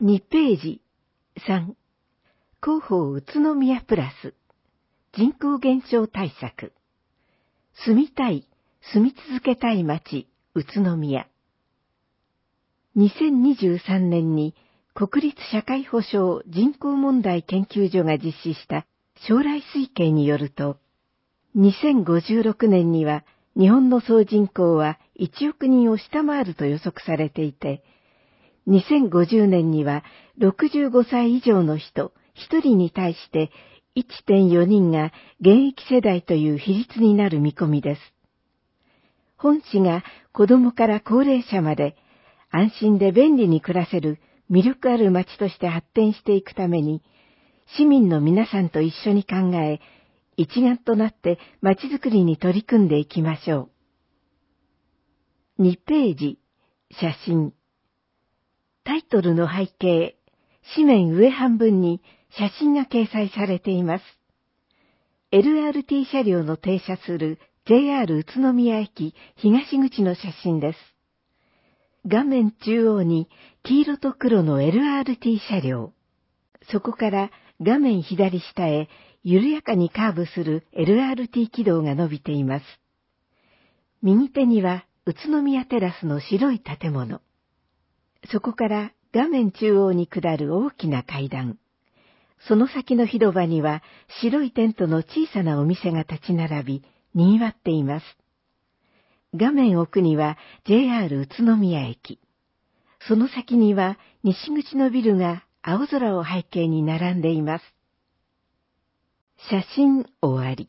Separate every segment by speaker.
Speaker 1: 2ページ3、広報宇都宮プラス人口減少対策。住みたい、住み続けたい街、宇都宮。2023年に国立社会保障人口問題研究所が実施した将来推計によると、2056年には日本の総人口は1億人を下回ると予測されていて、2050年には65歳以上の人1人に対して 1.4 人が現役世代という比率になる見込みです。本市が子どもから高齢者まで安心で便利に暮らせる魅力ある街として発展していくために、市民の皆さんと一緒に考え、一丸となって街づくりに取り組んでいきましょう。2ページ、写真。タイトルの背景、紙面上半分に写真が掲載されています。LRT 車両の停車する JR 宇都宮駅東口の写真です。画面中央に黄色と黒の LRT 車両。そこから画面左下へ緩やかにカーブする LRT 軌道が伸びています。右手には宇都宮テラスの白い建物。そこから画面中央に下る大きな階段。その先の広場には白いテントの小さなお店が立ち並び、賑わっています。画面奥には JR 宇都宮駅。その先には西口のビルが青空を背景に並んでいます。写真終わり。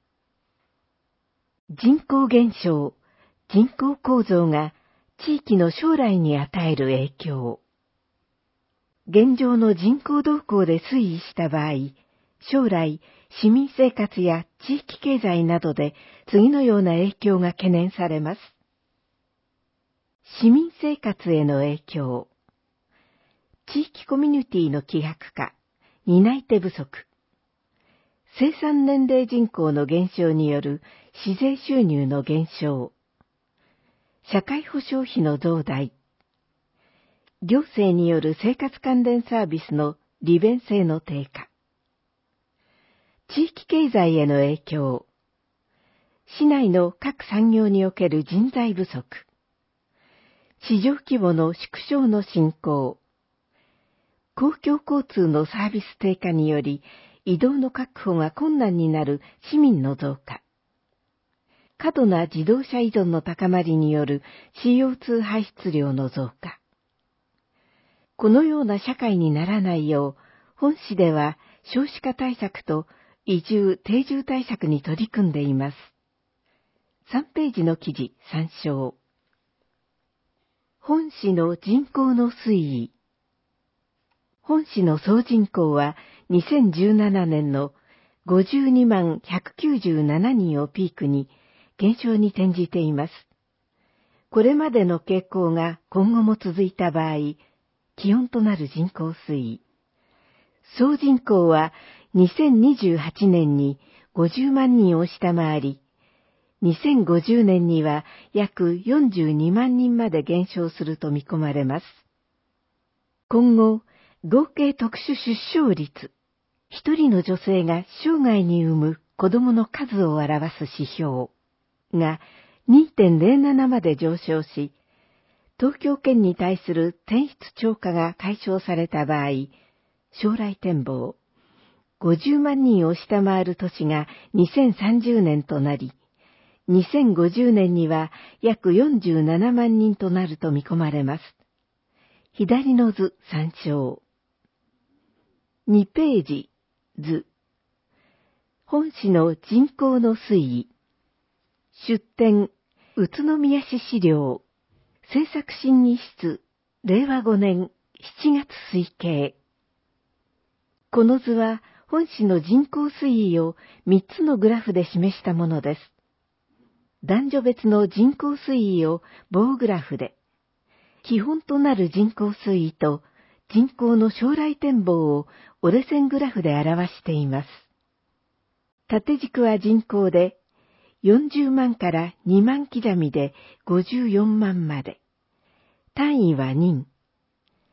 Speaker 1: 人口減少、人口構造が地域の将来に与える影響。現状の人口動向で推移した場合、将来、市民生活や地域経済などで次のような影響が懸念されます。市民生活への影響。地域コミュニティの希薄化、担い手不足。生産年齢人口の減少による市税収入の減少。社会保障費の増大。行政による生活関連サービスの利便性の低下。地域経済への影響。市内の各産業における人材不足。市場規模の縮小の進行。公共交通のサービス低下により移動の確保が困難になる市民の増加。過度な自動車依存の高まりによる CO2 排出量の増加。このような社会にならないよう、本市では少子化対策と移住・定住対策に取り組んでいます。3ページの記事参照。本市の人口の推移。本市の総人口は2017年の52万197人をピークに減少に転じています。これまでの傾向が今後も続いた場合、基本となる人口推移。総人口は2028年に50万人を下回り、2050年には約42万人まで減少すると見込まれます。今後、合計特殊出生率、一人の女性が生涯に産む子供の数を表す指標が 2.07 まで上昇し、東京圏に対する転出超過が解消された場合、将来展望、50万人を下回る年が2030年となり、2050年には約47万人となると見込まれます。左の図参照。2ページ、図。本市の人口の推移。出典、宇都宮市資料。政策審議室、令和5年7月推計。この図は本市の人口推移を3つのグラフで示したものです。男女別の人口推移を棒グラフで、基本となる人口推移と人口の将来展望を折れ線グラフで表しています。縦軸は人口で、40万から2万刻みで54万まで。単位は人。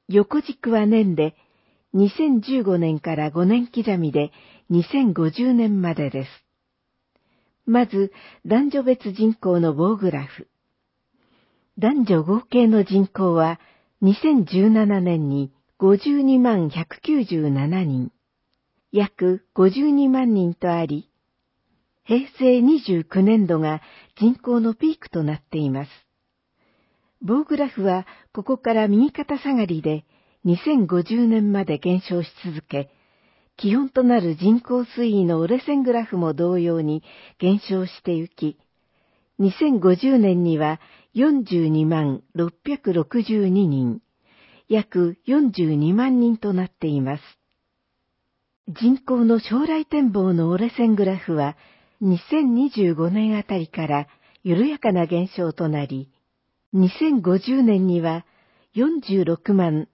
Speaker 1: 横軸は年で、2015年から5年刻みで2050年までです。まず、男女別人口の棒グラフ。男女合計の人口は2017年に52万197人、約52万人とあり、平成29年度が人口のピークとなっています。棒グラフはここから右肩下がりで2050年まで減少し続け、基本となる人口推移の折れ線グラフも同様に減少してゆき、2050年には42万662人、約42万人となっています。人口の将来展望の折れ線グラフは、2025年あたりから緩やかな減少となり、2050年には46万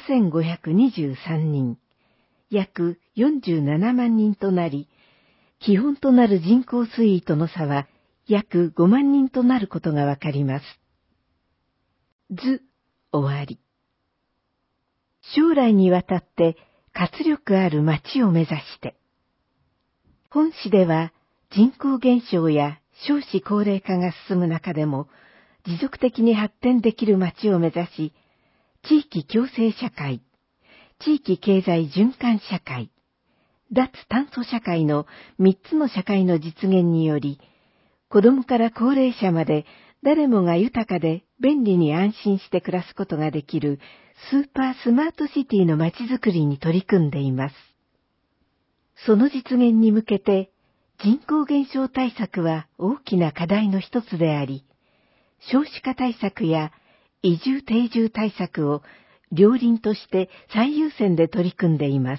Speaker 1: 7523人、約47万人となり、基本となる人口推移との差は約5万人となることがわかります。図、終わり。将来にわたって活力ある町を目指して。本市では人口減少や少子高齢化が進む中でも持続的に発展できる町を目指し、地域共生社会、地域経済循環社会、脱炭素社会の3つの社会の実現により、子供から高齢者まで誰もが豊かで便利に安心して暮らすことができるスーパースマートシティの街づくりに取り組んでいます。その実現に向けて人口減少対策は大きな課題の一つであり、少子化対策や移住定住対策を両輪として最優先で取り組んでいます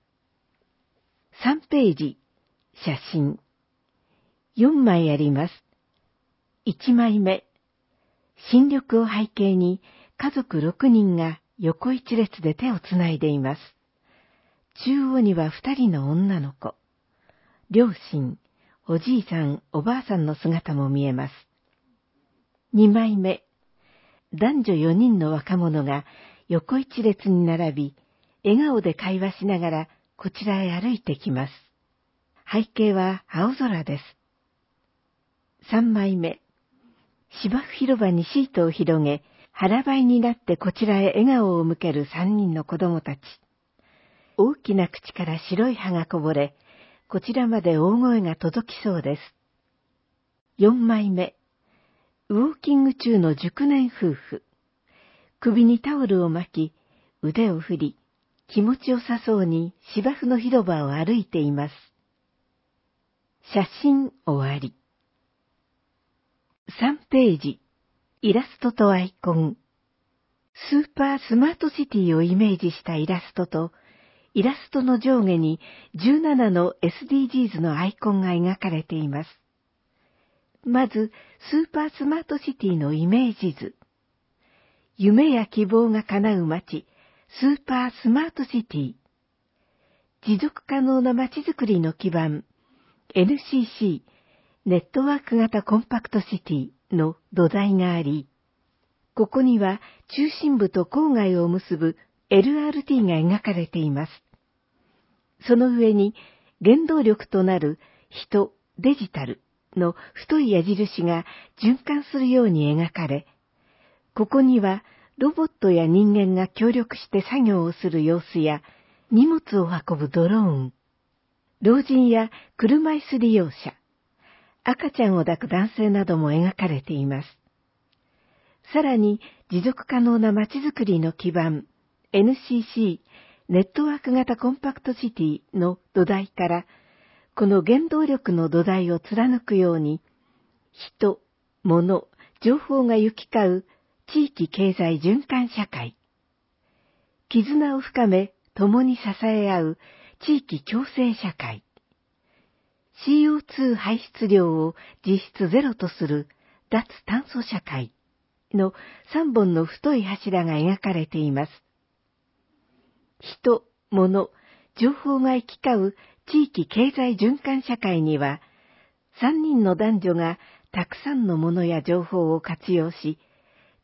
Speaker 1: 。3ページ、写真。4枚あります。1枚目。新緑を背景に家族6人が横一列で手をつないでいます。中央には2人の女の子。両親、おじいさん、おばあさんの姿も見えます。2枚目。男女4人の若者が横一列に並び、笑顔で会話しながらこちらへ歩いてきます。背景は青空です。3枚目。芝生広場にシートを広げ、腹ばいになってこちらへ笑顔を向ける3人の子供たち。大きな口から白い歯がこぼれ、こちらまで大声が届きそうです。4枚目。ウォーキング中の熟年夫婦。首にタオルを巻き、腕を振り、気持ちよさそうに芝生の広場を歩いています。写真終わり。3ページ。イラストとアイコン。スーパースマートシティをイメージしたイラストと、イラストの上下に17の SDGs のアイコンが描かれています。まず、スーパースマートシティのイメージ図。夢や希望が叶う街、スーパースマートシティ。持続可能な街づくりの基盤、NCC、ネットワーク型コンパクトシティの土台があり、ここには中心部と郊外を結ぶ LRT が描かれています。その上に原動力となる人、デジタルの太い矢印が循環するように描かれ、ここにはロボットや人間が協力して作業をする様子や荷物を運ぶドローン、老人や車椅子利用者、赤ちゃんを抱く男性なども描かれています。さらに持続可能な街づくりの基盤、NCC、ネットワーク型コンパクトシティの土台から、この原動力の土台を貫くように、人、物、情報が行き交う地域経済循環社会。絆を深め、共に支え合う地域共生社会。CO2 排出量を実質ゼロとする脱炭素社会の3本の太い柱が描かれています。人、物、情報が行き交う地域経済循環社会には、3人の男女がたくさんのものや情報を活用し、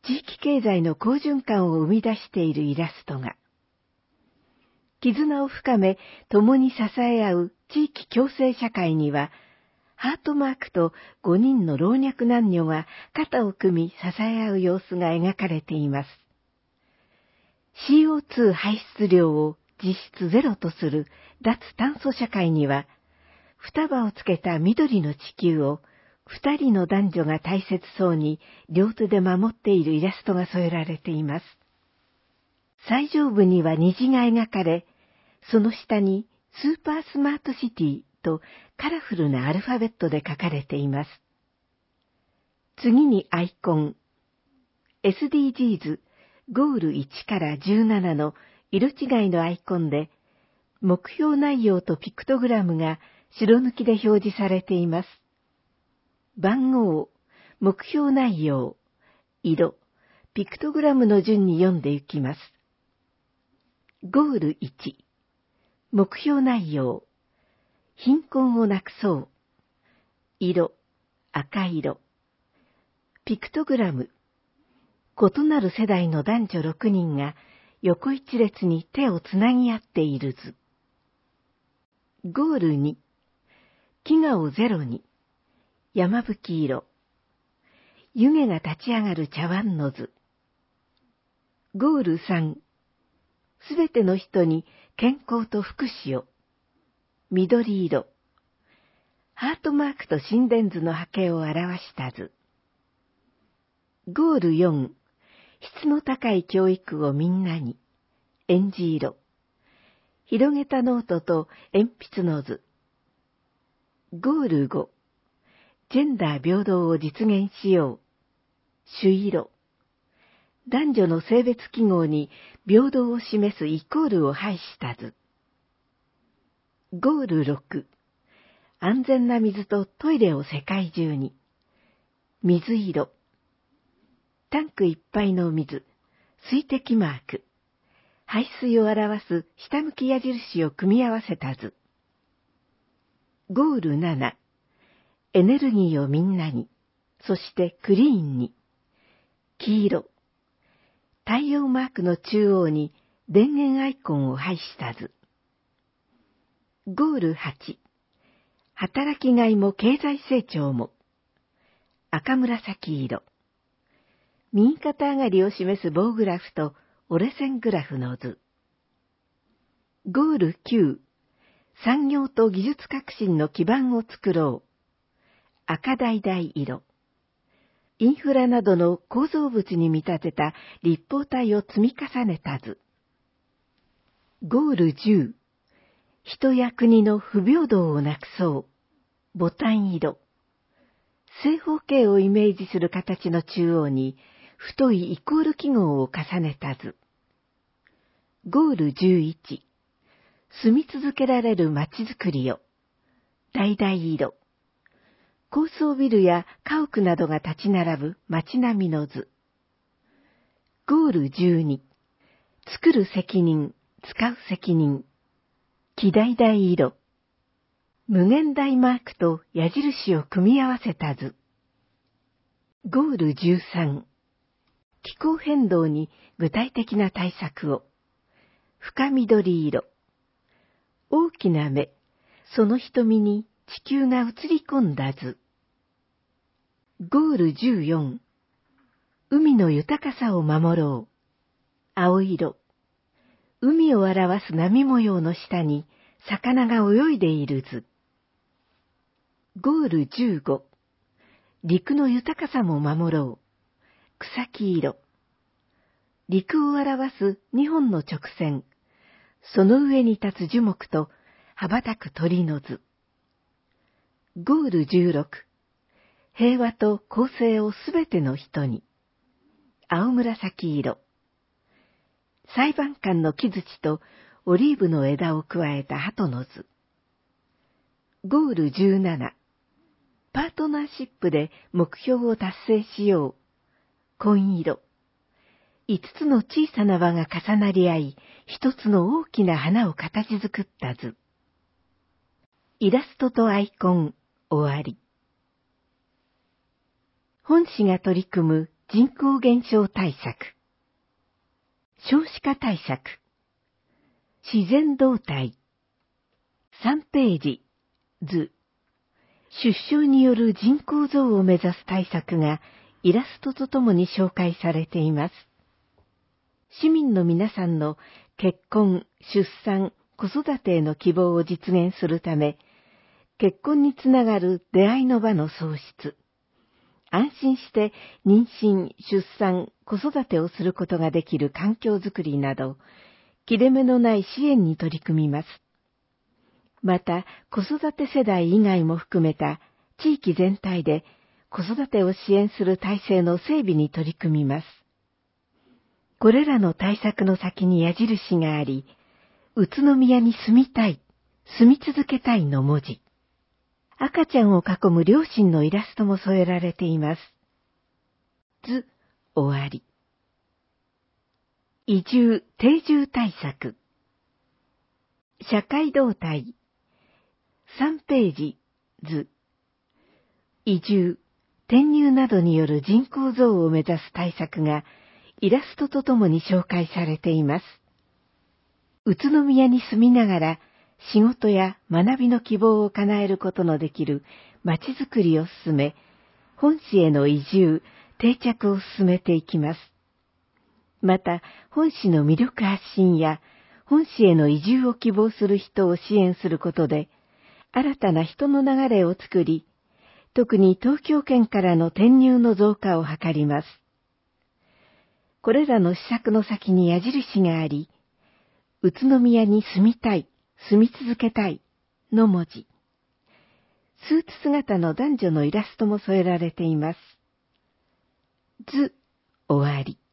Speaker 1: 地域経済の好循環を生み出しているイラストが、絆を深め、共に支え合う地域共生社会には、ハートマークと5人の老若男女が肩を組み支え合う様子が描かれています。CO2 排出量を実質ゼロとする脱炭素社会には、双葉をつけた緑の地球を2人の男女が大切そうに両手で守っているイラストが添えられています。最上部には虹が描かれ、その下にスーパースマートシティとカラフルなアルファベットで書かれています。次にアイコン。SDGs ゴール1から17の色違いのアイコンで、目標内容とピクトグラムが白抜きで表示されています。番号、目標内容、色、ピクトグラムの順に読んでいきます。ゴール1、目標内容、貧困をなくそう。色、赤色。ピクトグラム、異なる世代の男女6人が横一列に手をつなぎ合っている図。ゴール2、飢餓をゼロに。山吹色。湯気が立ち上がる茶碗の図。ゴール3、すべての人に健康と福祉を。緑色。ハートマークと心電図の波形を表した図。ゴール4、質の高い教育をみんなに。えんじ色。広げたノートと鉛筆の図。ゴール5、ジェンダー平等を実現しよう。朱色。男女の性別記号に平等を示すイコールを配した図。ゴール6、安全な水とトイレを世界中に。水色。タンクいっぱいの水、水滴マーク。排水を表す下向き矢印を組み合わせた図。ゴール7、エネルギーをみんなに、そしてクリーンに。黄色。太陽マークの中央に電源アイコンを配した図。ゴール8、働きがいも経済成長も。赤紫色。右肩上がりを示す棒グラフと折れ線グラフの図。ゴール9、産業と技術革新の基盤を作ろう。赤橙色。インフラなどの構造物に見立てた立方体を積み重ねた図。ゴール10、人や国の不平等をなくそう。ボタン色。正方形をイメージする形の中央に太いイコール記号を重ねた図。ゴール11、住み続けられる街づくりを。橙色。高層ビルや家屋などが立ち並ぶ街並みの図。ゴール12、作る責任、使う責任。黄橙色。無限大マークと矢印を組み合わせた図。ゴール13、気候変動に具体的な対策を。深緑色。大きな目、その瞳に地球が映り込んだ図。ゴール14、海の豊かさを守ろう。青色。海を表す波模様の下に魚が泳いでいる図。ゴール15、陸の豊かさも守ろう。草木色。陸を表す2本の直線、その上に立つ樹木と羽ばたく鳥の図。ゴール16、平和と公正をすべての人に。青紫色。裁判官の木槌とオリーブの枝を加えた鳩の図。ゴール17、パートナーシップで目標を達成しよう。紺色。5つの小さな輪が重なり合い、1つの大きな花を形作った図。イラストとアイコン、終わり。本誌が取り組む人口減少対策、少子化対策、自然動態、3ページ、図、出生による人口増を目指す対策がイラストとともに紹介されています。市民の皆さんの結婚、出産、子育てへの希望を実現するため、結婚につながる出会いの場の創出、安心して妊娠、出産、子育てをすることができる環境づくりなど、切れ目のない支援に取り組みます。また、子育て世代以外も含めた地域全体で子育てを支援する体制の整備に取り組みます。これらの対策の先に矢印があり、宇都宮に住みたい、住み続けたいの文字。赤ちゃんを囲む両親のイラストも添えられています。図、終わり。移住・定住対策。社会動態。3ページ、図。移住、転入などによる人口増を目指す対策がイラストとともに紹介されています。宇都宮に住みながら仕事や学びの希望を叶えることのできるまちづくりを進め、本市への移住、定着を進めていきます。また、本市の魅力発信や、本市への移住を希望する人を支援することで、新たな人の流れを作り、特に東京圏からの転入の増加を図ります。これらの施策の先に矢印があり、宇都宮に住みたい、住み続けたいの文字。スーツ姿の男女のイラストも添えられています。図、終わり。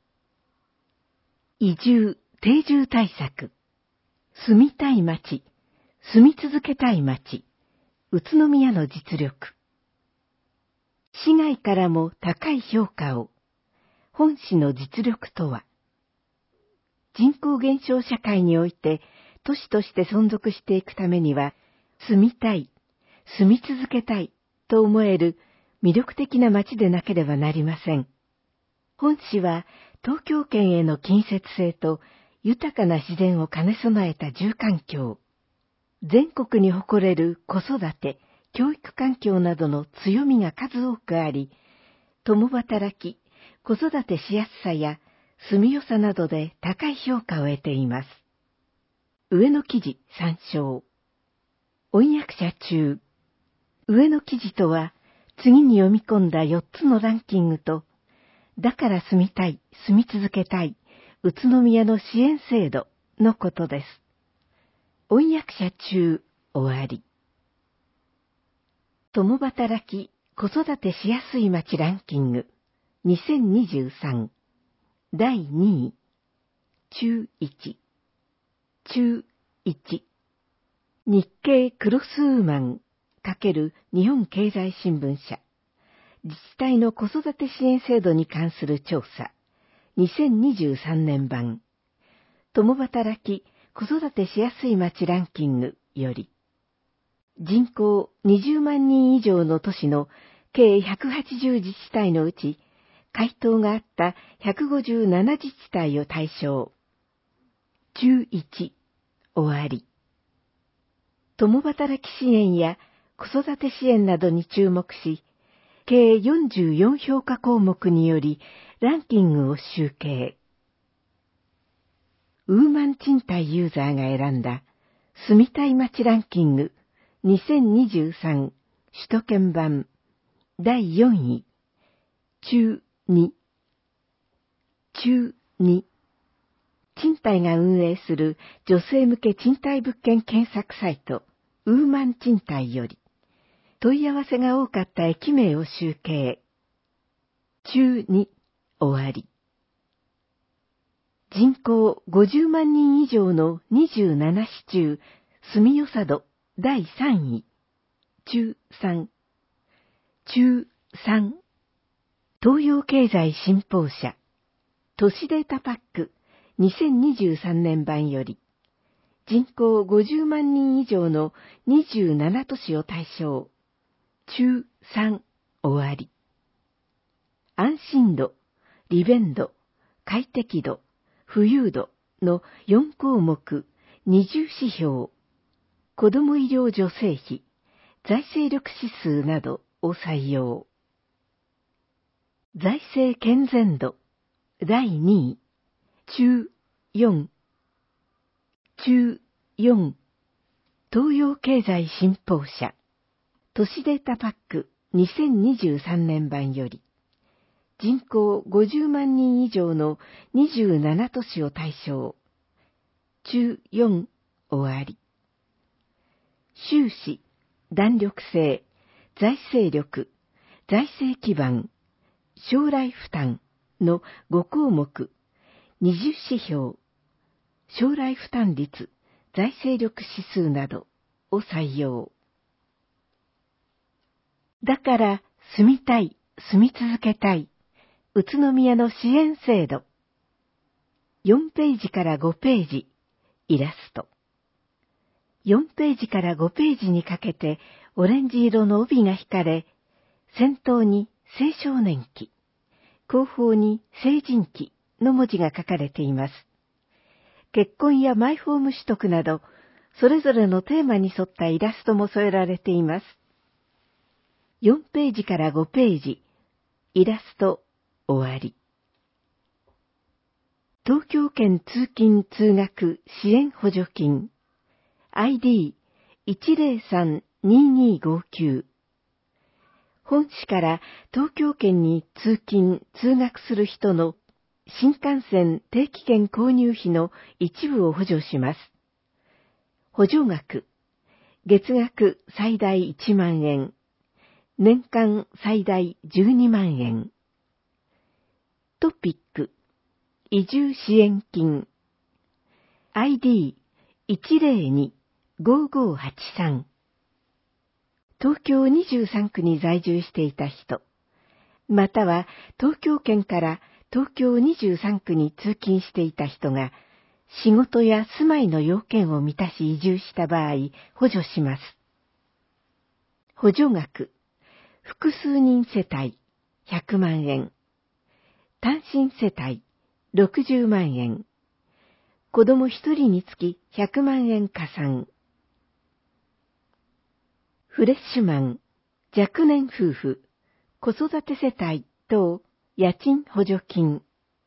Speaker 1: 移住・定住対策。住みたい街、住み続けたい街、宇都宮の実力。市外からも高い評価を。本市の実力とは。人口減少社会において都市として存続していくためには、住みたい、住み続けたいと思える魅力的な街でなければなりません。本市は東京圏への近接性と豊かな自然を兼ね備えた住環境、全国に誇れる子育て、教育環境などの強みが数多くあり、共働き、子育てしやすさや住みよさなどで高い評価を得ています。上の記事参照。翻訳者中。上の記事とは、次に読み込んだ4つのランキングと、だから住みたい、住み続けたい、宇都宮の支援制度のことです。翻訳者中、終わり。共働き、子育てしやすい街ランキング、2023、第2位、中1、中1、日経クロスウーマン×日本経済新聞社、自治体の子育て支援制度に関する調査、2023年版、共働き、子育てしやすい街ランキングより、人口20万人以上の都市の計180自治体のうち、回答があった157自治体を対象。中1、終わり。共働き支援や子育て支援などに注目し、計44評価項目によりランキングを集計。ウーマン賃貸ユーザーが選んだ住みたい街ランキング2023首都圏版第4位中2賃貸が運営する女性向け賃貸物件検索サイトウーマン賃貸より問い合わせが多かった駅名を集計。中2終わり。人口50万人以上の27市中、住みよさ度第3位。中3。東洋経済新報社。都市データパック2023年版より、人口50万人以上の27都市を対象。中3終わり。 安心度、利便度、快適度、浮遊度の4項目、20指標、子ども医療助成費、財政力指数などを採用。財政健全度、第2位、中4、東洋経済新報社、都市データパック2023年版より、人口50万人以上の27都市を対象、中4終わり。収支、弾力性、財政力、財政基盤、将来負担の5項目、20指標、将来負担率、財政力指数などを採用。だから住みたい、住み続けたい、宇都宮の支援制度。4ページから5ページ、イラスト。4ページから5ページにかけてオレンジ色の帯が引かれ、先頭に青少年期、後方に成人期の文字が書かれています。結婚やマイホーム取得など、それぞれのテーマに沿ったイラストも添えられています。4ページから5ページ、イラスト、終わり。東京圏通勤通学支援補助金 ID103-2259 本市から東京圏に通勤通学する人の新幹線定期券購入費の一部を補助します。補助額、月額最大1万円、年間最大12万円。トピック、移住支援金 ID102-5583 東京23区に在住していた人、または東京圏から東京23区に通勤していた人が仕事や住まいの要件を満たし移住した場合、補助します。補助額、複数人世帯100万円、単身世帯60万円、子供1人につき100万円加算。フレッシュマン、若年夫婦、子育て世帯等家賃補助金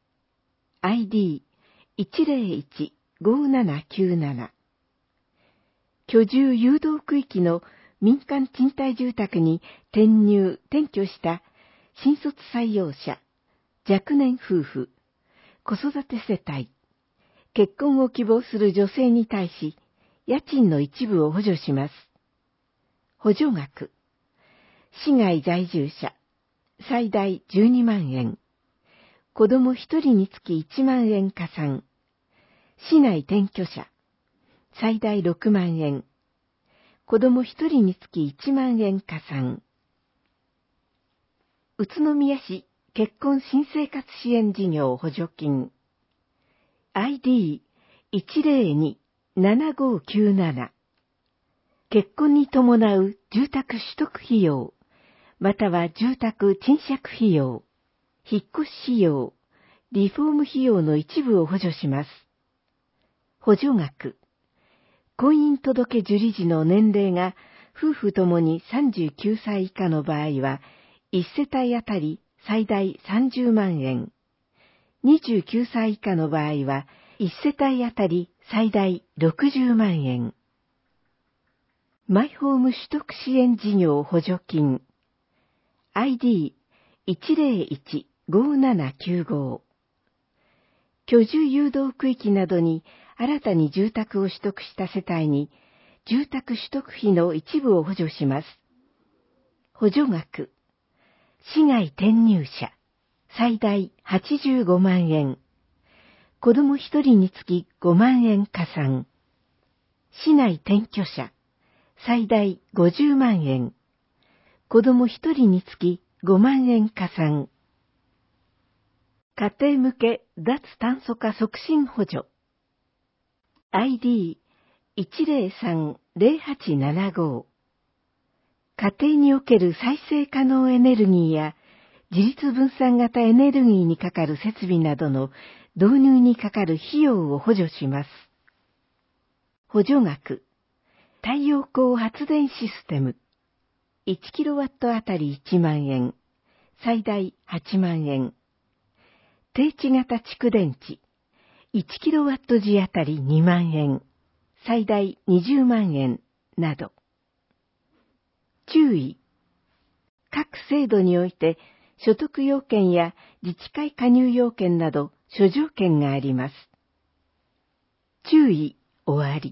Speaker 1: ID101-5797 居住誘導区域の民間賃貸住宅に転入・転居した新卒採用者、若年夫婦、子育て世帯、結婚を希望する女性に対し、家賃の一部を補助します。補助額、市外在住者、最大12万円、子供1人につき1万円加算、市内転居者、最大6万円、子供1人につき1万円加算。宇都宮市結婚新生活支援事業補助金 ID102-7597 結婚に伴う住宅取得費用、または住宅賃借費用、引っ越し費用、リフォーム費用の一部を補助します。補助額、婚姻届受理時の年齢が夫婦ともに39歳以下の場合は、1世帯あたり最大30万円、29歳以下の場合は、1世帯あたり最大60万円。マイホーム取得支援事業補助金 ID101-5795 居住誘導区域などに新たに住宅を取得した世帯に住宅取得費の一部を補助します。補助額、市外転入者、最大85万円、子供1人につき5万円加算、市内転居者、最大50万円、子供1人につき5万円加算。家庭向け脱炭素化促進補助 ID103-0875 家庭における再生可能エネルギーや自立分散型エネルギーにかかる設備などの導入にかかる費用を補助します。補助額。太陽光発電システム。1kW あたり1万円。最大8万円。定置型蓄電池。1kW 時あたり2万円。最大20万円。など。注意。各制度において、所得要件や自治会加入要件など諸条件があります。注意、終わり。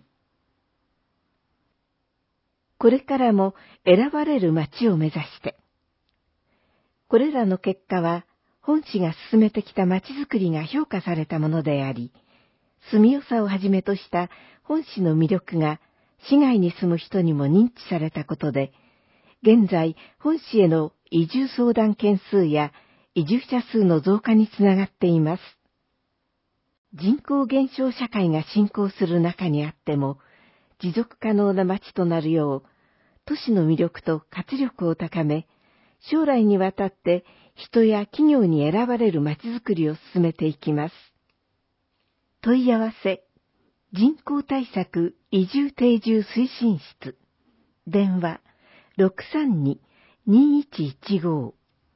Speaker 1: これからも選ばれる町を目指して。これらの結果は、本市が進めてきた町づくりが評価されたものであり、住みよさをはじめとした本市の魅力が市外に住む人にも認知されたことで、現在本市への移住相談件数や移住者数の増加につながっています。人口減少社会が進行する中にあっても、持続可能な町となるよう、都市の魅力と活力を高め、将来にわたって人や企業に選ばれる町づくりを進めていきます。問い合わせ、人口対策移住定住推進室、電話632-2115。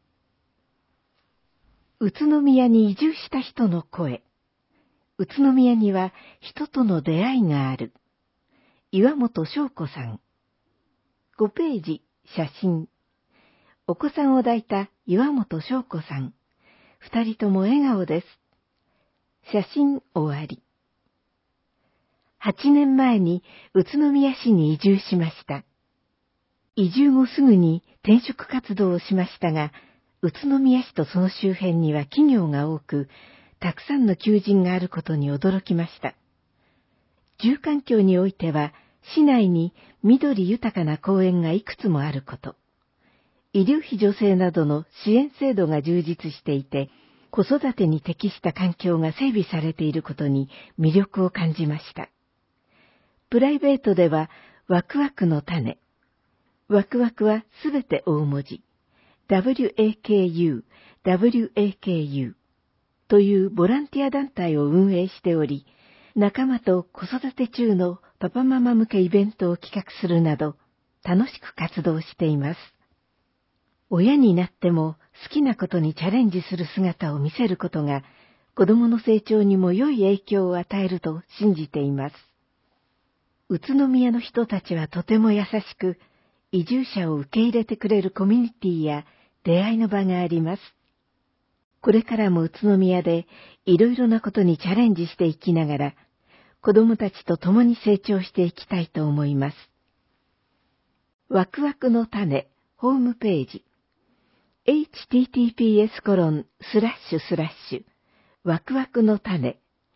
Speaker 1: 宇都宮に移住した人の声。宇都宮には人との出会いがある。岩本翔子さん。5ページ、写真。お子さんを抱いた岩本翔子さん。2人とも笑顔です。写真終わり。8年前に宇都宮市に移住しました。移住後すぐに転職活動をしましたが、宇都宮市とその周辺には企業が多く、たくさんの求人があることに驚きました。住環境においては、市内に緑豊かな公園がいくつもあること。医療費助成などの支援制度が充実していて、子育てに適した環境が整備されていることに魅力を感じました。プライベートでは、ワクワクの種。ワクワクはすべて大文字。WAKU、WAKU というボランティア団体を運営しており、仲間と子育て中のパパママ向けイベントを企画するなど、楽しく活動しています。親になっても好きなことにチャレンジする姿を見せることが、子供の成長にも良い影響を与えると信じています。宇都宮の人たちはとても優しく、移住者を受け入れてくれるコミュニティや出会いの場があります。これからも宇都宮でいろいろなことにチャレンジしていきながら、子供たちと共に成長していきたいと思います。ワクワクの種、ホームページ。https:// ワクワクの種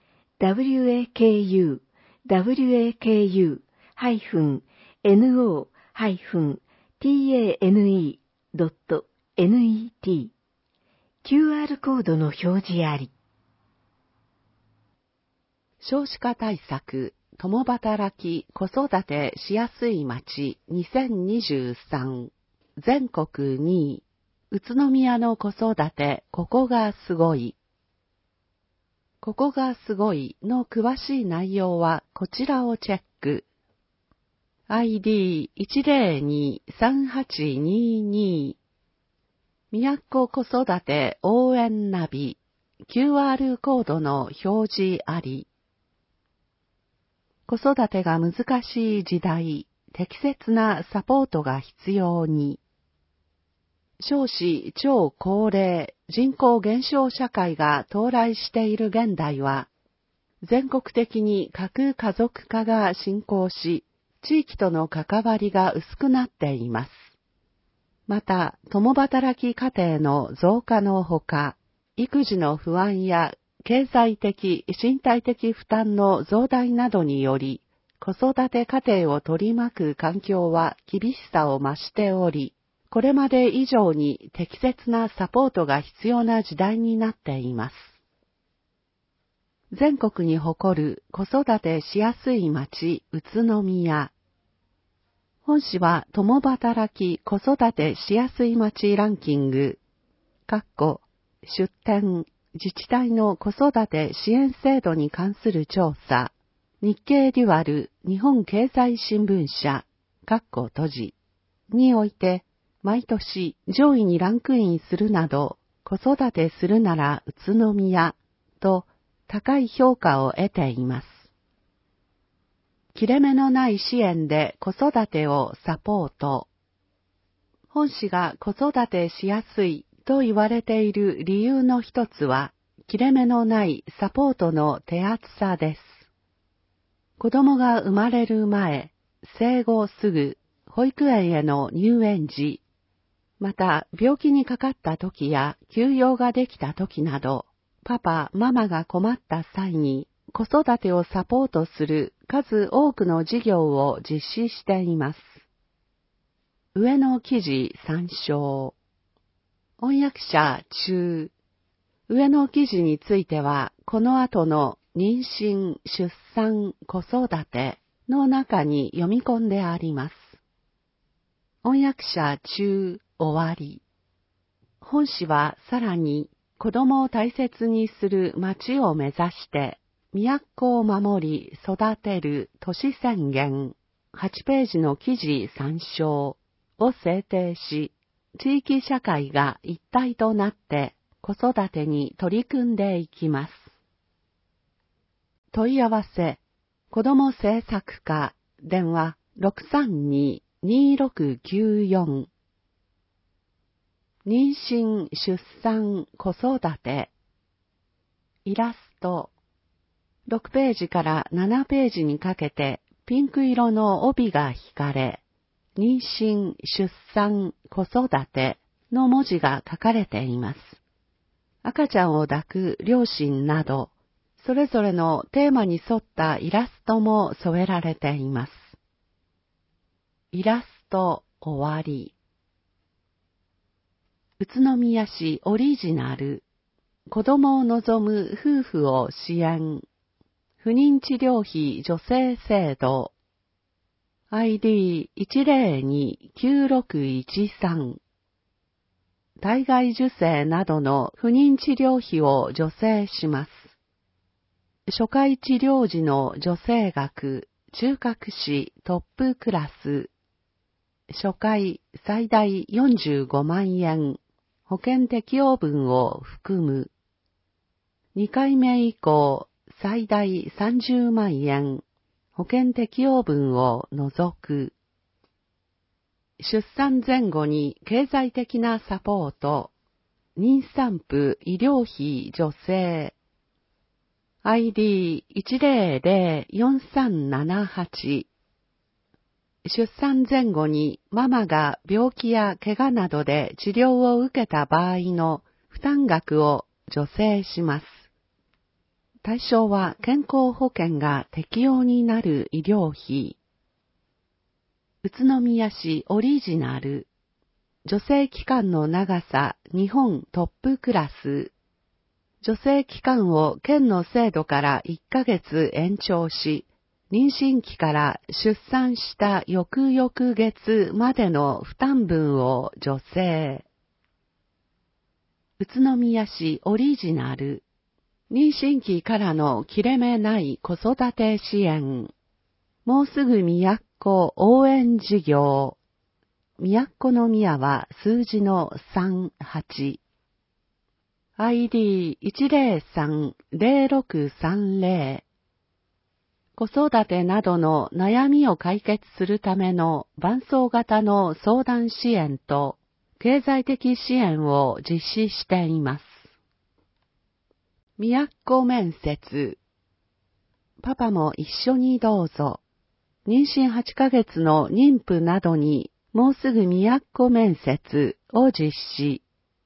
Speaker 1: waku-no-tane.net QR コードの表示あり。
Speaker 2: 少子化対策、共働き子育てしやすい街2023全国2位、宇都宮の子育てここがすごい。ここがすごいの詳しい内容はこちらをチェック。ID1023822 宮古子育て応援ナビ QR コードの表示あり。子育てが難しい時代、適切なサポートが必要に。少子超高齢、人口減少社会が到来している現代は、全国的に核家族化が進行し、地域との関わりが薄くなっています。また、共働き家庭の増加のほか、育児の不安や経済的、身体的負担の増大などにより、子育て家庭を取り巻く環境は厳しさを増しており、これまで以上に適切なサポートが必要な時代になっています。全国に誇る子育てしやすい町、宇都宮。本市は共働き子育てしやすい町ランキング出典、自治体の子育て支援制度に関する調査、日経デュアル日本経済新聞社、閉じ、において、毎年上位にランクインするなど、子育てするなら宇都宮と高い評価を得ています。切れ目のない支援で子育てをサポート。本市が子育てしやすいと言われている理由の一つは、切れ目のないサポートの手厚さです。子供が生まれる前、生後すぐ、保育園への入園時、また病気にかかった時や休養ができた時など、パパ、ママが困った際に子育てをサポートする数多くの事業を実施しています。上の記事参照。翻訳者中。上の記事については、この後の妊娠、出産、子育ての中に読み込んであります。翻訳者中、終わり。本誌はさらに子供を大切にする町を目指して、都を守り育てる都市宣言、8ページの記事参照を制定し、地域社会が一体となって子育てに取り組んでいきます。問い合わせ、子ども政策課、電話 632-2694。妊娠、出産、子育て。イラスト。6ページから7ページにかけてピンク色の帯が引かれ、妊娠、出産、子育ての文字が書かれています。赤ちゃんを抱く両親など、それぞれのテーマに沿ったイラストも添えられています。イラスト終わり。宇都宮市オリジナル、子供を望む夫婦を支援、不妊治療費助成制度、ID1029613、体外受精などの不妊治療費を助成します。初回治療時の助成額、中核子トップクラス、初回最大45万円、保険適用分を含む。2回目以降、最大30万円、保険適用分を除く。出産前後に経済的なサポート、妊産婦医療費助成、ID1004378、出産前後にママが病気や怪我などで治療を受けた場合の負担額を助成します。対象は健康保険が適用になる医療費。宇都宮市オリジナル。助成期間の長さ日本トップクラス。助成期間を県の制度から1ヶ月延長し、妊娠期から出産した翌々月までの負担分を助成。宇都宮市オリジナル。妊娠期からの切れ目ない子育て支援。もうすぐ都応援事業。都の宮は数字の38。ID1030630。子育てなどの悩みを解決するための伴走型の相談支援と経済的支援を実施しています。都面接。パパも一緒にどうぞ。妊娠8ヶ月の妊婦などにもうすぐ都面接を実施。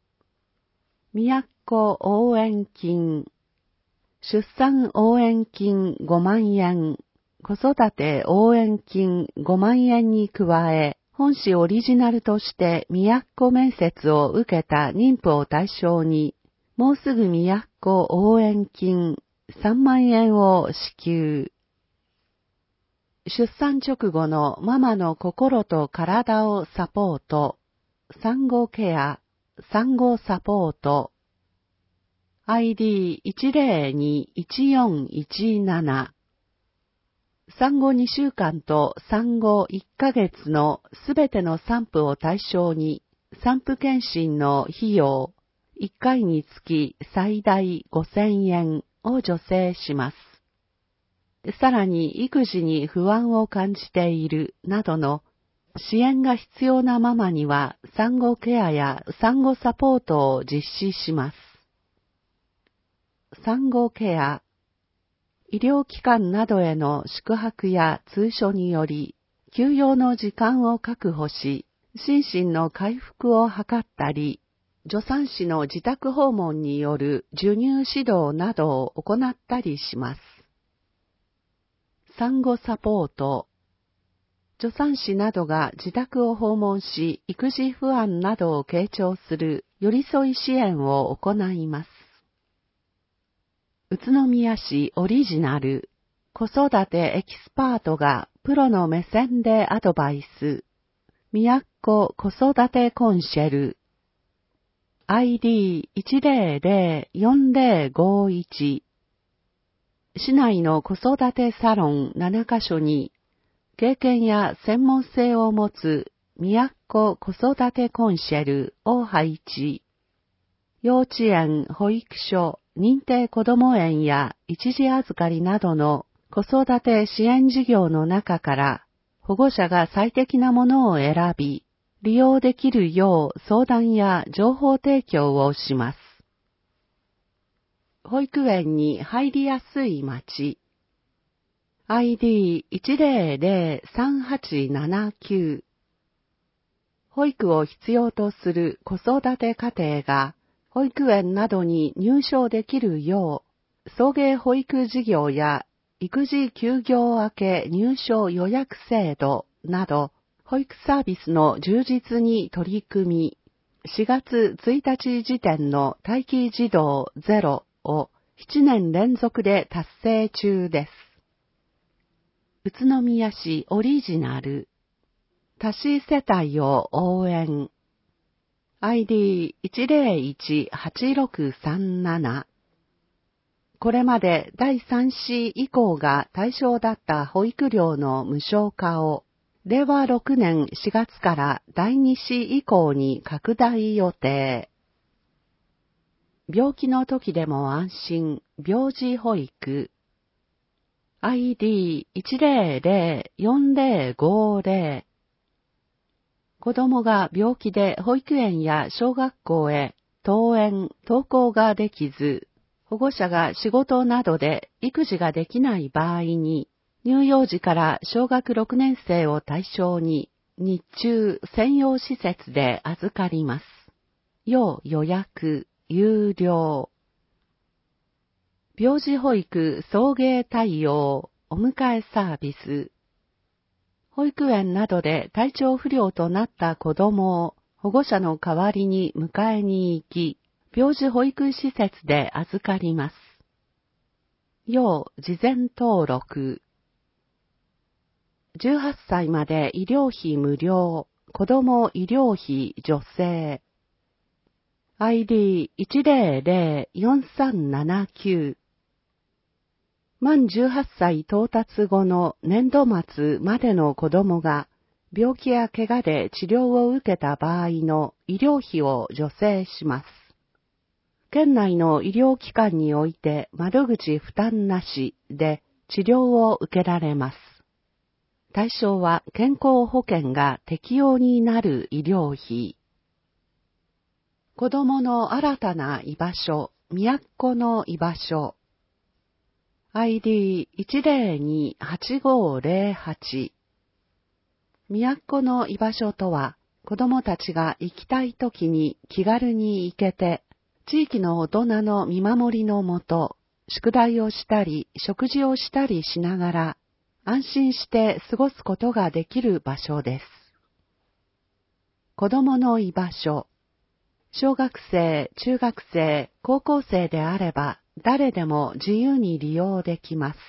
Speaker 2: 都応援金。出産応援金5万円。子育て応援金5万円に加え、本市オリジナルとして都面接を受けた妊婦を対象に、もうすぐ都応援金3万円を支給。出産直後のママの心と体をサポート、産後ケア、 産後サポート ID1021417 産後2週間と産後1ヶ月のすべての産婦を対象に産婦検診の費用1回につき最大5000円を助成します。さらに育児に不安を感じているなどの支援が必要なママには産後ケアや産後サポートを実施します。産後ケア、医療機関などへの宿泊や通所により休養の時間を確保し、心身の回復を図ったり、助産師の自宅訪問による授乳指導などを行ったりします。産後サポート、助産師などが自宅を訪問し、育児不安などを傾聴する寄り添い支援を行います。宇都宮市オリジナル、子育てエキスパートがプロの目線でアドバイス、宮子子育てコンシェル、ID1004051、市内の子育てサロン7カ所に、経験や専門性を持つ宮子子育てコンシェルを配置。幼稚園、保育所、認定こども園や一時預かりなどの子育て支援事業の中から保護者が最適なものを選び、利用できるよう相談や情報提供をします。保育園に入りやすい町。ID1003879。保育を必要とする子育て家庭が保育園などに入所できるよう、送迎保育事業や育児休業明け入所予約制度など、保育サービスの充実に取り組み、4月1日時点の待機児童ゼロを7年連続で達成中です。宇都宮市オリジナル、多子世帯を応援。ID1018637。これまで第3子以降が対象だった保育料の無償化を、令和6年4月から第2子以降に拡大予定。病気の時でも安心、病児保育。ID1004050。子供が病気で保育園や小学校へ登園・登校ができず、保護者が仕事などで育児ができない場合に、乳幼児から小学6年生を対象に日中専用施設で預かります。要予約、有料。病児保育送迎対応、お迎えサービス。保育園などで体調不良となった子供を保護者の代わりに迎えに行き、病児保育施設で預かります。要事前登録。18歳まで医療費無料、子供医療費助成。ID1004379。満18歳到達後の年度末までの子供が病気や怪我で治療を受けた場合の医療費を助成します。県内の医療機関において窓口負担なしで治療を受けられます。対象は健康保険が適用になる医療費。子供の新たな居場所、都の居場所。ID1028508。都の居場所とは、子供たちが行きたい時に気軽に行けて、地域の大人の見守りのもと、宿題をしたり、食事をしたりしながら、安心して過ごすことができる場所です。子供の居場所。小学生、中学生、高校生であれば、誰でも自由に利用できます。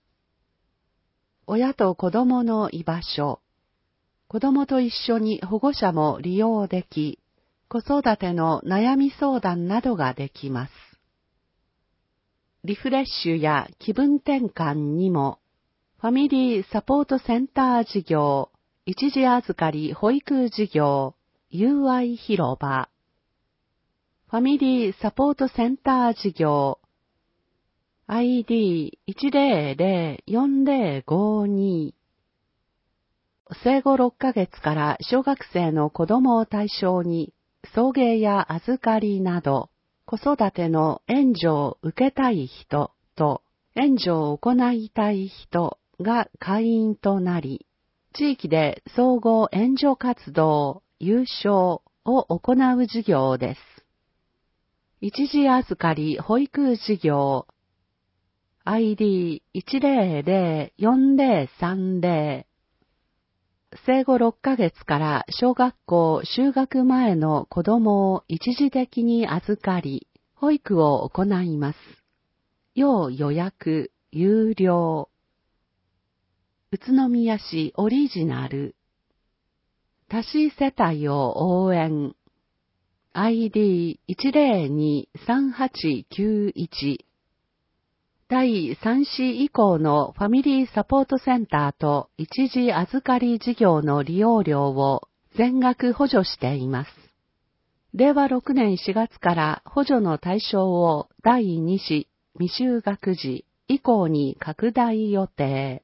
Speaker 2: 親と子供の居場所。子供と一緒に保護者も利用でき、 子育ての悩み相談などができます。リフレッシュや気分転換にも、ファミリーサポートセンター事業、一時預かり保育事業、友愛広場、ファミリーサポートセンター事業、ID1004052、生後6ヶ月から小学生の子供を対象に、送迎や預かりなど、子育ての援助を受けたい人と援助を行いたい人が会員となり、地域で総合援助活動、有償を行う事業です。一時預かり保育事業、ID1004030、生後6ヶ月から小学校就学前の子供を一時的に預かり、保育を行います。要予約、有料。宇都宮市オリジナル。多子世帯を応援。ID1023891。第3子以降のファミリーサポートセンターと一時預かり事業の利用料を全額補助しています。令和6年4月から補助の対象を第2子未就学児以降に拡大予定。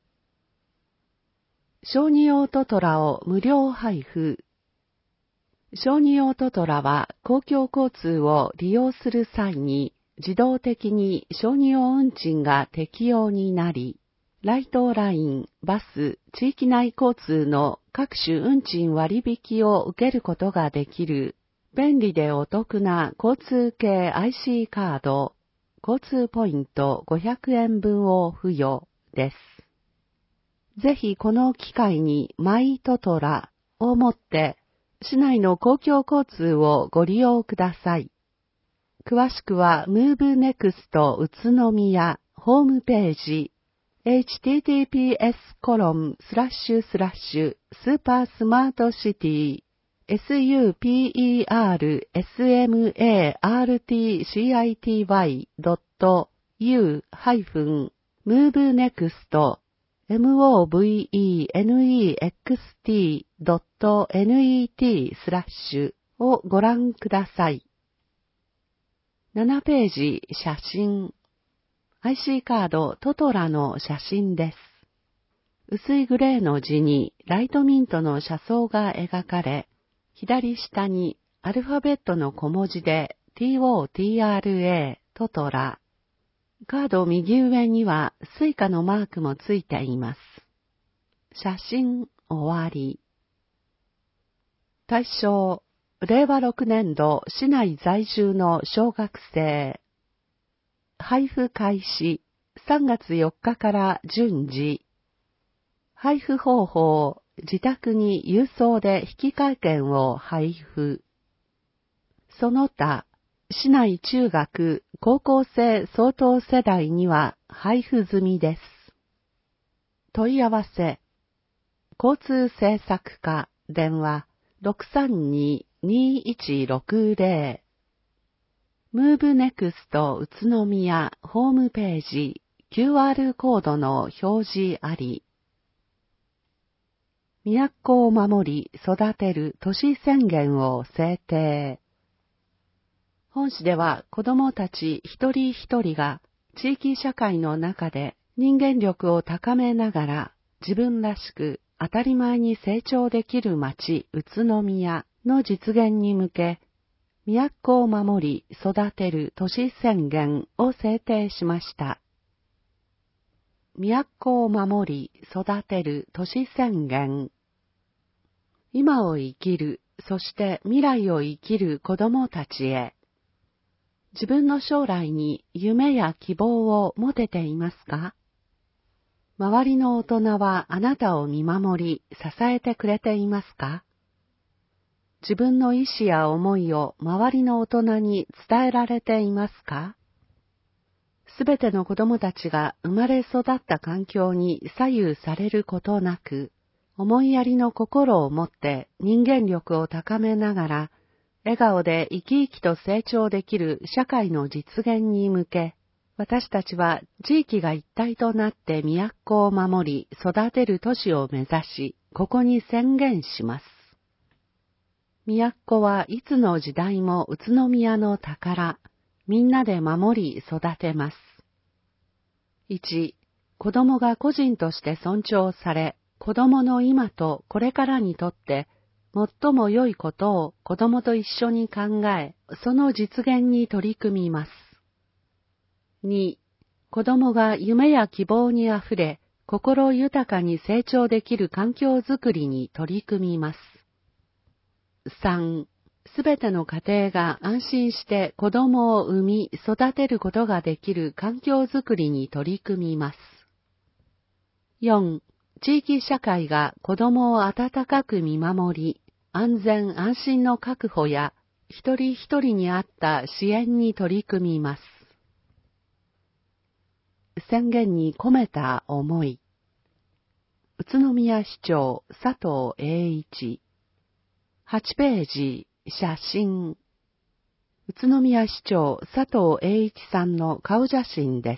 Speaker 2: 小児用トトラを無料配布。小児用トトラは公共交通を利用する際に自動的に小児用運賃が適用になり、ライトライン、バス、地域内交通の各種運賃割引を受けることができる、便利でお得な交通系 IC カード、交通ポイント500円分を付与です。ぜひこの機会にマイトトラをもって市内の公共交通をご利用ください。詳しくは MoveNext 宇都宮ホームページ https://supersmartcity supersmartcity.u-movenext.net/ をご覧ください。7ページ、写真。IC カードトトラの写真です。薄いグレーの字にライトミントの車窓が描かれ、左下にアルファベットの小文字で TOTRA トトラ。カード右上にはスイカのマークもついています。写真終わり。対象、令和6年度市内在住の小学生。配布開始3月4日から順次。配布方法、自宅に郵送で引換券を配布。その他、市内中学、高校生相当世代には配布済みです。問い合わせ。交通政策課電話 632-2160 MoveNext 宇都宮ホームページ QR コードの表示あり。都を守り育てる都市宣言を制定。本市では子どもたち一人一人が地域社会の中で人間力を高めながら自分らしく当たり前に成長できる町宇都宮の実現に向け、都を守り育てる都市宣言を制定しました。都を守り育てる都市宣言。今を生きる、そして未来を生きる子どもたちへ。自分の将来に夢や希望を持てていますか？周りの大人はあなたを見守り、支えてくれていますか？自分の意志や思いを周りの大人に伝えられていますか？すべての子供たちが生まれ育った環境に左右されることなく、思いやりの心を持って人間力を高めながら、 笑顔で生き生きと成長できる社会の実現に向け、私たちは地域が一体となって都を守り育てる都市を目指し、ここに宣言します。都はいつの時代も宇都宮の宝、みんなで守り育てます。1、子供が個人として尊重され、子供の今とこれからにとって最も良いことを子供と一緒に考え、その実現に取り組みます。2、子供が夢や希望にあふれ、心豊かに成長できる環境づくりに取り組みます。3、すべての家庭が安心して子供を産み育てることができる環境づくりに取り組みます。4、地域社会が子供を温かく見守り、安全安心の確保や一人一人に合った支援に取り組みます。宣言に込めた思い。宇都宮市長佐藤栄一。8ページ、写真。宇都宮市長佐藤栄一さんの顔写真です。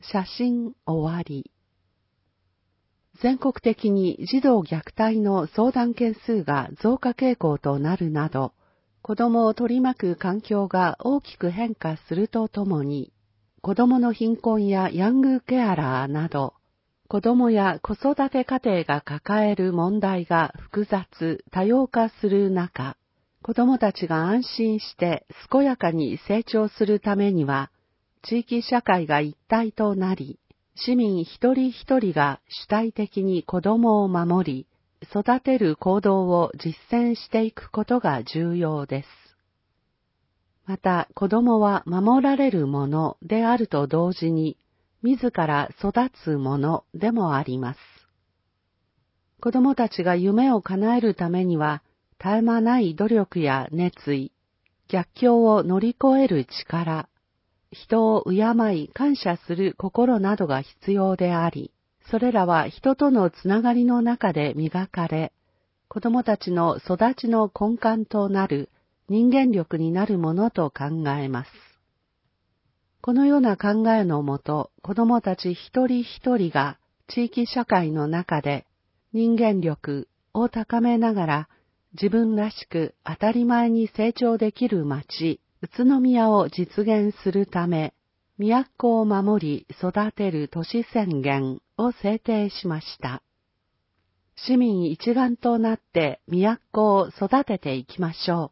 Speaker 2: 写真終わり。全国的に児童虐待の相談件数が増加傾向となるなど、子供を取り巻く環境が大きく変化するとともに、子供の貧困やヤングケアラーなど、子供や子育て家庭が抱える問題が複雑、多様化する中、子供たちが安心して健やかに成長するためには、地域社会が一体となり、市民一人一人が主体的に子供を守り、育てる行動を実践していくことが重要です。また、子供は守られるものであると同時に、自ら育つものでもあります。子供たちが夢を叶えるためには、絶え間ない努力や熱意、逆境を乗り越える力、人を敬い感謝する心などが必要であり、それらは人とのつながりの中で磨かれ、子供たちの育ちの根幹となる人間力になるものと考えます。このような考えのもと、子供たち一人一人が地域社会の中で人間力を高めながら自分らしく当たり前に成長できる町、宇都宮を実現するため、都を守り育てる都市宣言を制定しました。市民一丸となって都を育てていきましょ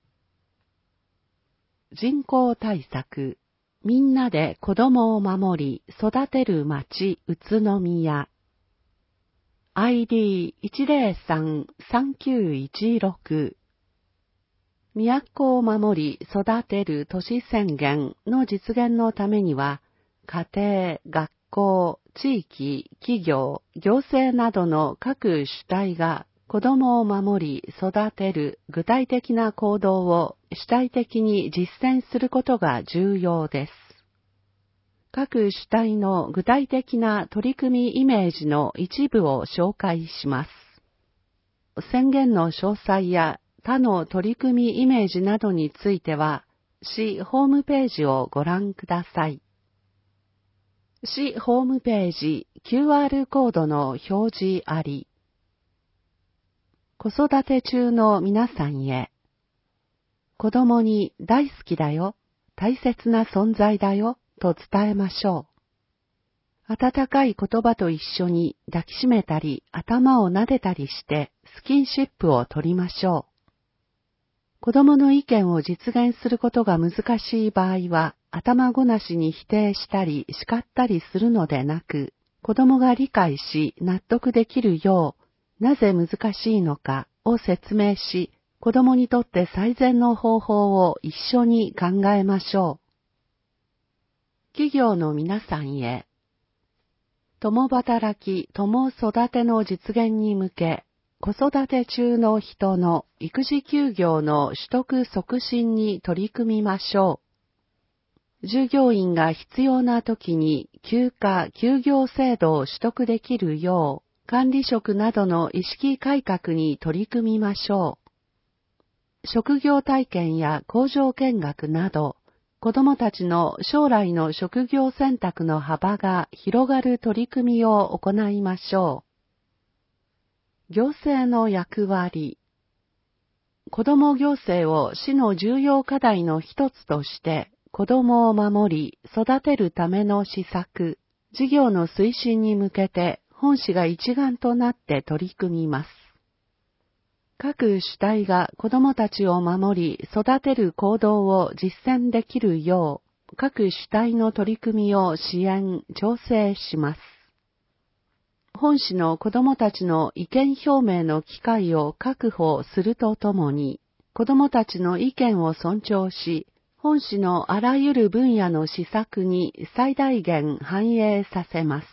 Speaker 2: う。人口対策。みんなで子供を守り育てる町宇都宮。ID103-3916。都を守り育てる都市宣言の実現のためには、家庭、学校、地域、企業、行政などの各主体が子供を守り育てる具体的な行動を主体的に実践することが重要です。各主体の具体的な取り組みイメージの一部を紹介します。宣言の詳細や他の取り組みイメージなどについては、市ホームページをご覧ください。市ホームページ QR コードの表示あり。子育て中の皆さんへ。子供に大好きだよ、大切な存在だよと伝えましょう。温かい言葉と一緒に抱きしめたり頭を撫でたりしてスキンシップを取りましょう。子供の意見を実現することが難しい場合は、頭ごなしに否定したり叱ったりするのでなく、子供が理解し納得できるよう、なぜ難しいのかを説明し、子供にとって最善の方法を一緒に考えましょう。企業の皆さんへ。共働き、共育ての実現に向け、子育て中の人の育児休業の取得促進に取り組みましょう。従業員が必要な時に休暇・休業制度を取得できるよう、管理職などの意識改革に取り組みましょう。 職業体験や工場見学など、子供たちの将来の職業選択の幅が広がる取り組みを行いましょう。行政の役割。子供行政を市の重要課題の一つとして、子供を守り、育てるための施策、事業の推進に向けて、本市が一丸となって取り組みます。各主体が子供たちを守り、育てる行動を実践できるよう、各主体の取り組みを支援、調整します。本市の子供たちの意見表明の機会を確保するとともに、子供たちの意見を尊重し、本市のあらゆる分野の施策に最大限反映させます。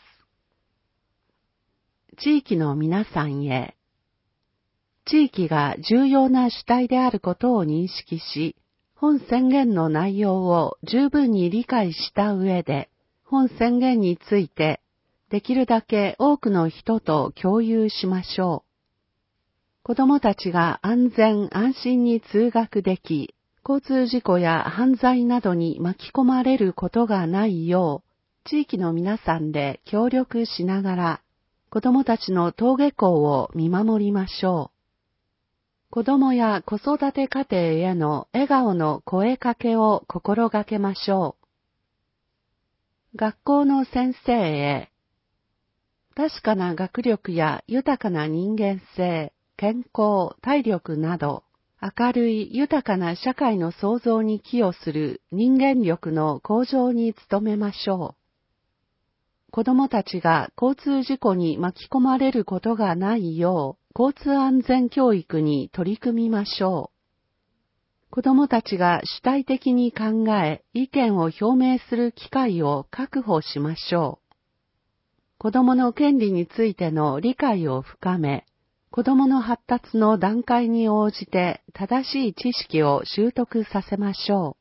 Speaker 2: 地域の皆さんへ。地域が重要な主体であることを認識し、本宣言の内容を十分に理解した上で、本宣言について、できるだけ多くの人と共有しましょう。子供たちが安全安心に通学でき、交通事故や犯罪などに巻き込まれることがないよう、地域の皆さんで協力しながら、子供たちの登下校を見守りましょう。子供や子育て家庭への笑顔の声かけを心がけましょう。学校の先生へ。確かな学力や豊かな人間性、健康、体力など、明るい豊かな社会の創造に寄与する人間力の向上に努めましょう。子供たちが交通事故に巻き込まれることがないよう、交通安全教育に取り組みましょう。子供たちが主体的に考え、意見を表明する機会を確保しましょう。子供の権利についての理解を深め、子供の発達の段階に応じて正しい知識を習得させましょ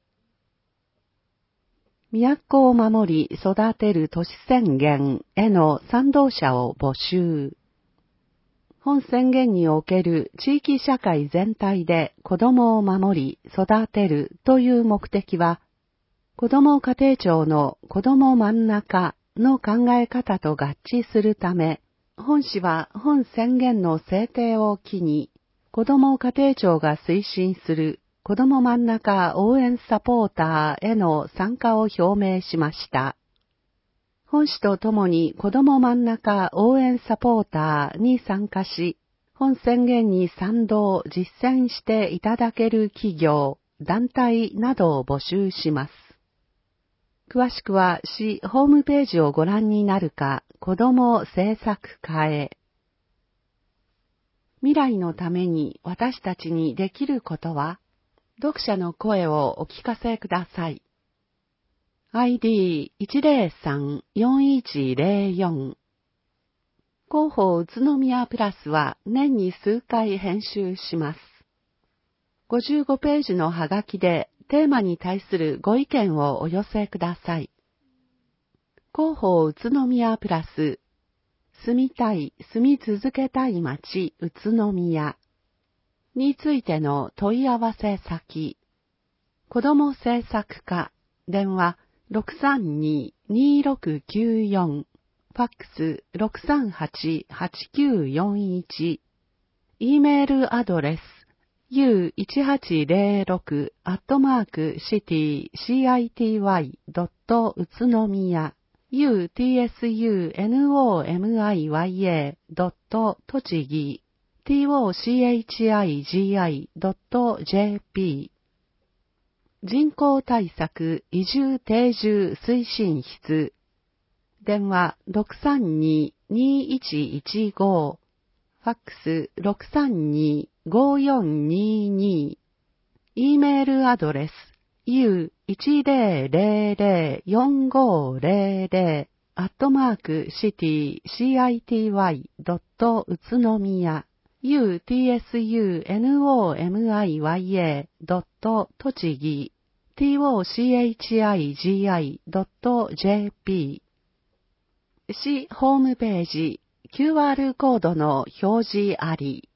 Speaker 2: う。都を守り育てる都市宣言への賛同者を募集。本宣言における地域社会全体で子供を守り育てるという目的は、子ども家庭庁の子ども真ん中の考え方と合致するため、本市は本宣言の制定を機に、子ども家庭庁が推進する子ども真ん中応援サポーターへの参加を表明しました。本市とともに子ども真ん中応援サポーターに参加し、本宣言に賛同・実践していただける企業、団体などを募集します。詳しくは市ホームページをご覧になるか、子ども政策課へ。未来のために私たちにできることは、読者の声をお聞かせください。ID103-4104 広報宇都宮プラスは年に数回編集します。55ページのハガキでテーマに対するご意見をお寄せください。広報宇都宮プラス、住みたい、住み続けたい街宇都宮についての問い合わせ先、子ども政策課、電話632-2694、ファックス 638-8941、E メールアドレス u1806@city.city.utsunomiya utsunomiya.栃木 tochigi.jp 人口対策移住定住推進室電話632-2115ファックス 632-5422 E メールアドレス u1000-city.city.utsunomiya utsunomiya.栃木 tochigi.jp 市ホームページ QR コードの表示あり